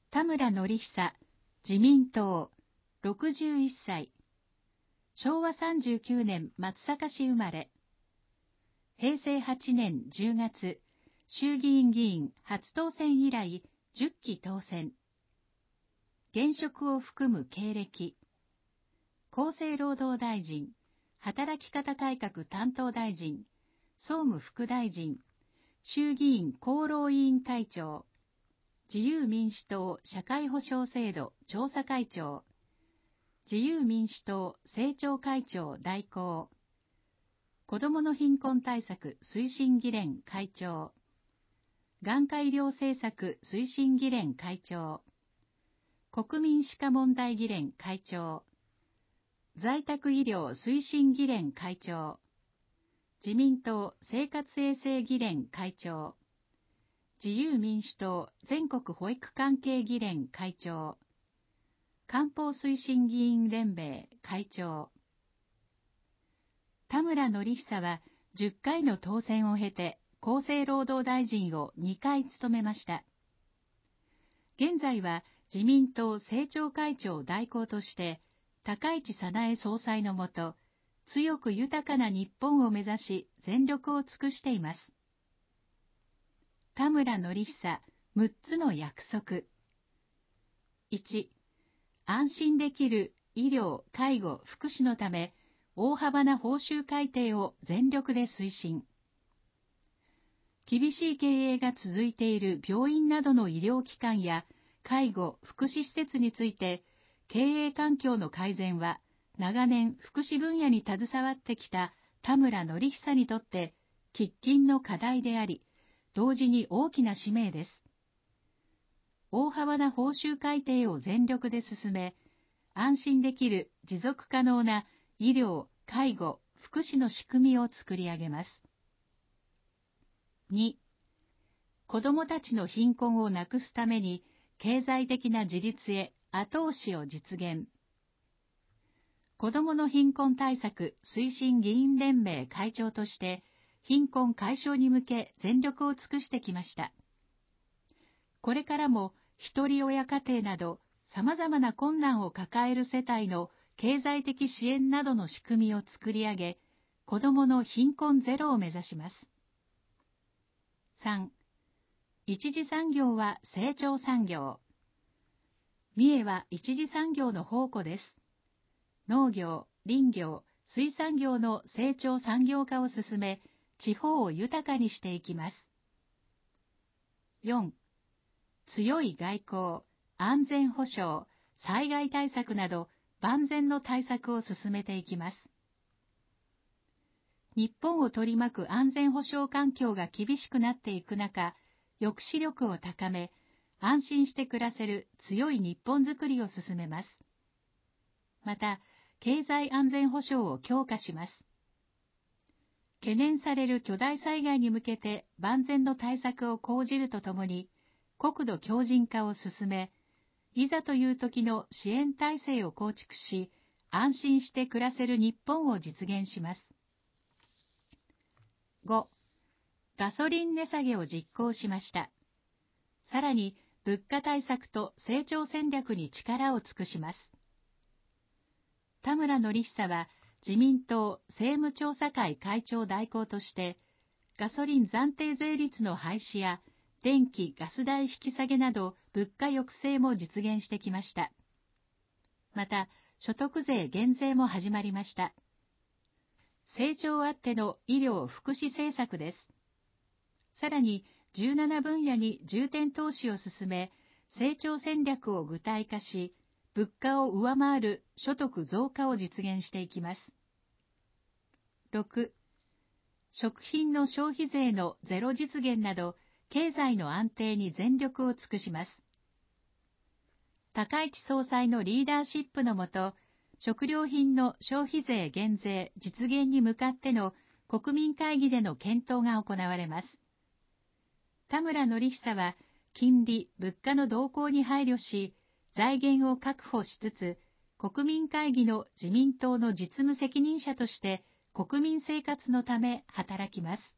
田村典久、自民党、61歳。昭和39年松阪市生まれ。平成8年10月、衆議院議員初当選以来10期当選。現職を含む経歴。厚生労働大臣、働き方改革担当大臣、総務副大臣、衆議院厚労委員会長、自由民主党社会保障制度調査会長、自由民主党政調会長代行、子どもの貧困対策推進議連会長、眼科医療政策推進議連会長、国民歯科問題議連会長、在宅医療推進議連会長、自民党生活衛生議連会長、自由民主党全国保育関係議連会長、官報推進議員連盟会長。田村典久は10回の当選を経て厚生労働大臣を2回務めました。現在は自民党政調会長代行として高市早苗総裁のもと、強く豊かな日本を目指し全力を尽くしています。田村典久6つの約束。1、安心できる医療・介護・福祉のため、大幅な報酬改定を全力で推進。厳しい経営が続いている病院などの医療機関や介護・福祉施設について、経営環境の改善は、長年福祉分野に携わってきた田村典久にとって、喫緊の課題であり、同時に大きな使命です。大幅な報酬改定を全力で進め、安心できる持続可能な医療・介護・福祉の仕組みを作り上げます。2、子どもたちの貧困をなくすために経済的な自立へ後押しを実現。子どもの貧困対策推進議員連盟会長として貧困解消に向け全力を尽くしてきました。これからも一人親家庭など様々な困難を抱える世帯の経済的支援などの仕組みを作り上げ、子どもの貧困ゼロを目指します。3、一次産業は成長産業。三重は一次産業の宝庫です。農業、林業、水産業の成長産業化を進め、地方を豊かにしていきます。4、強い外交、安全保障、災害対策など万全の対策を進めていきます。日本を取り巻く安全保障環境が厳しくなっていく中、抑止力を高め、安心して暮らせる強い日本づくりを進めます。また、経済安全保障を強化します。懸念される巨大災害に向けて万全の対策を講じるとともに、国土強靭化を進め、いざという時の支援体制を構築し、安心して暮らせる日本を実現します。5、ガソリン値下げを実行しました。さらに、物価対策と成長戦略に力を尽くします。田村典久は、自民党政務調査会会長代行として、ガソリン暫定税率の廃止や、電気・ガス代引き下げなど物価抑制も実現してきました。また、所得税減税も始まりました。成長あっての医療・福祉政策です。さらに、17分野に重点投資を進め、成長戦略を具体化し、物価を上回る所得増加を実現していきます。6、食品の消費税のゼロ実現など、経済の安定に全力を尽くします。高市総裁のリーダーシップのもと、食料品の消費税減税実現に向かっての国民会議での検討が行われます。田村典久は、金利・物価の動向に配慮し、財源を確保しつつ、国民会議の自民党の実務責任者として、国民生活のため働きます。